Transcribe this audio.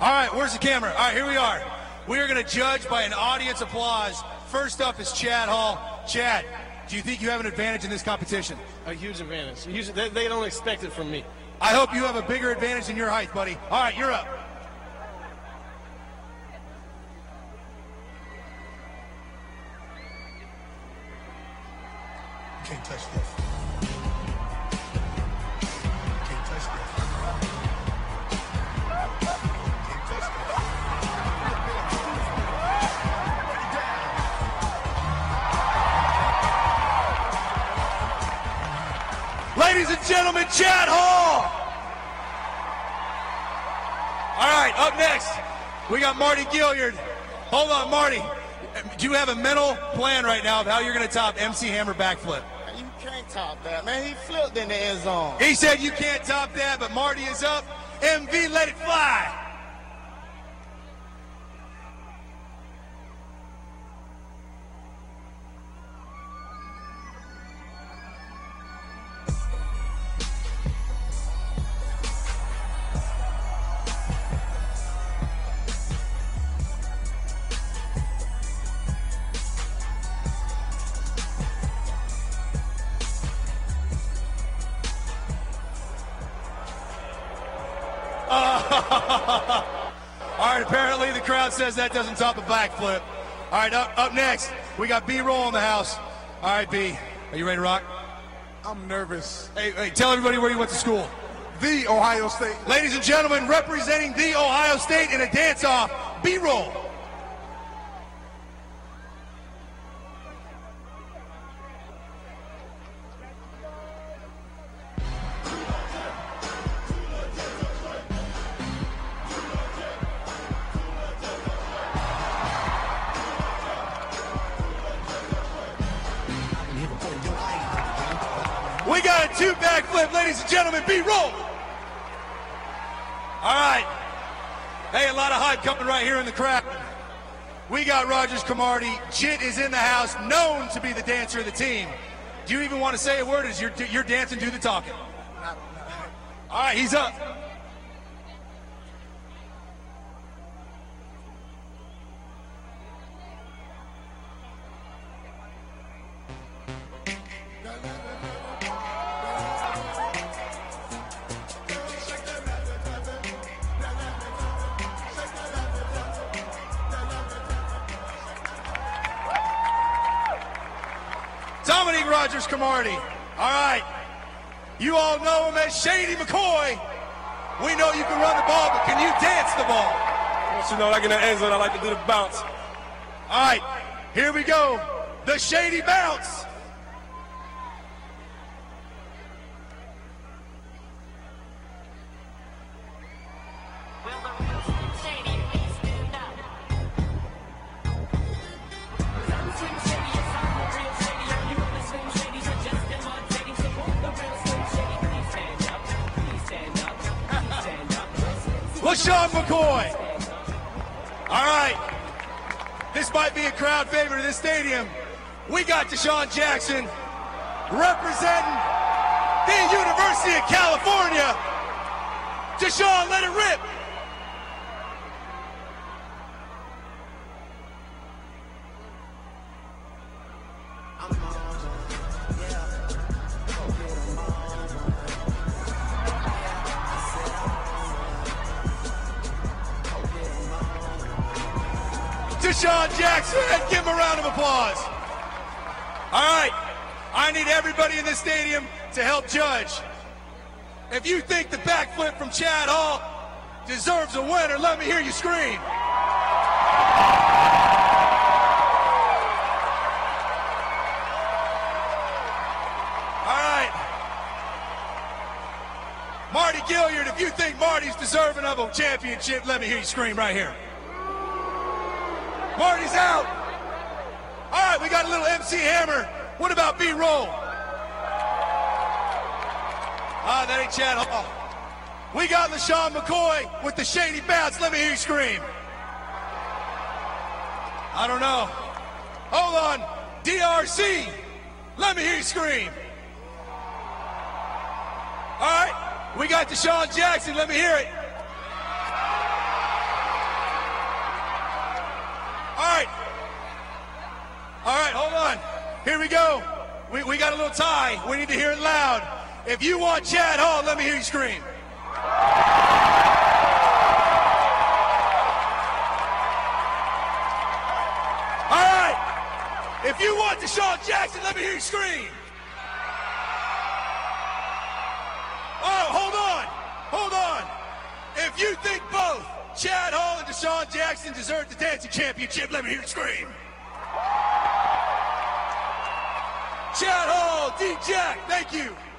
All right, where's the camera? All right, here we are. We are going to judge by an audience applause. First up is Chad Hall. Chad, do you think you have an advantage in this competition? A huge advantage. They don't expect it from me. I hope you have a bigger advantage than your height, buddy. All right, you're up. Can't touch this. Can't touch this. Can't touch this. Ladies and gentlemen, Chad Hall. All right, up next, we got Marty Gilliard. Hold on, Marty. Do you have a mental plan right now of how you're going to top MC Hammer backflip? You can't top that, man. He flipped in the end zone. He said you can't top that, but Marty is up. MV, let it fly. All right, apparently the crowd says that doesn't top a backflip. All right, up next, we got B-Roll in the house. All right, B, are you ready to rock? I'm nervous. Hey, tell everybody where you went to school. The Ohio State. Ladies and gentlemen, representing the Ohio State in a dance-off, B-Roll. We got a two backflip, ladies and gentlemen, B-Roll. All right. Hey, a lot of hype coming right here in the crowd. We got Rogers Cromartie. Jit is in the house, known to be the dancer of the team. Do you even want to say a word? Is your dancing do the talking? All right, he's up. Dominique Rogers Cromartie. All right. You all know him as Shady McCoy. We know you can run the ball, but can you dance the ball? Once you know, like in the end zone, I like to do the bounce. All right. Here we go. The Shady bounce. LaShawn McCoy. All right. This might be a crowd favorite of this stadium. We got Deshaun Jackson representing the University of California. Deshaun, let it rip. Deshaun Jackson, give him a round of applause. All right, I need everybody in this stadium to help judge. If you think the backflip from Chad Hall deserves a winner, let me hear you scream. All right. Marty Gilliard, if you think Marty's deserving of a championship, let me hear you scream right here. Marty's out. All right, we got a little MC Hammer. What about B-Roll? Ah, that ain't Chad Hall. We got LaShawn McCoy with the Shady bounce. Let me hear you scream. I don't know. Hold on. DRC. Let me hear you scream. All right, we got Deshaun Jackson. Let me hear it. Here we go. We got a little tie. We need to hear it loud. If you want Chad Hall, let me hear you scream. All right. If you want Deshaun Jackson, let me hear you scream. Oh, hold on. If you think both Chad Hall and Deshaun Jackson deserve the dancing championship, let me hear you scream. Chad Hall, D-Jack, thank you.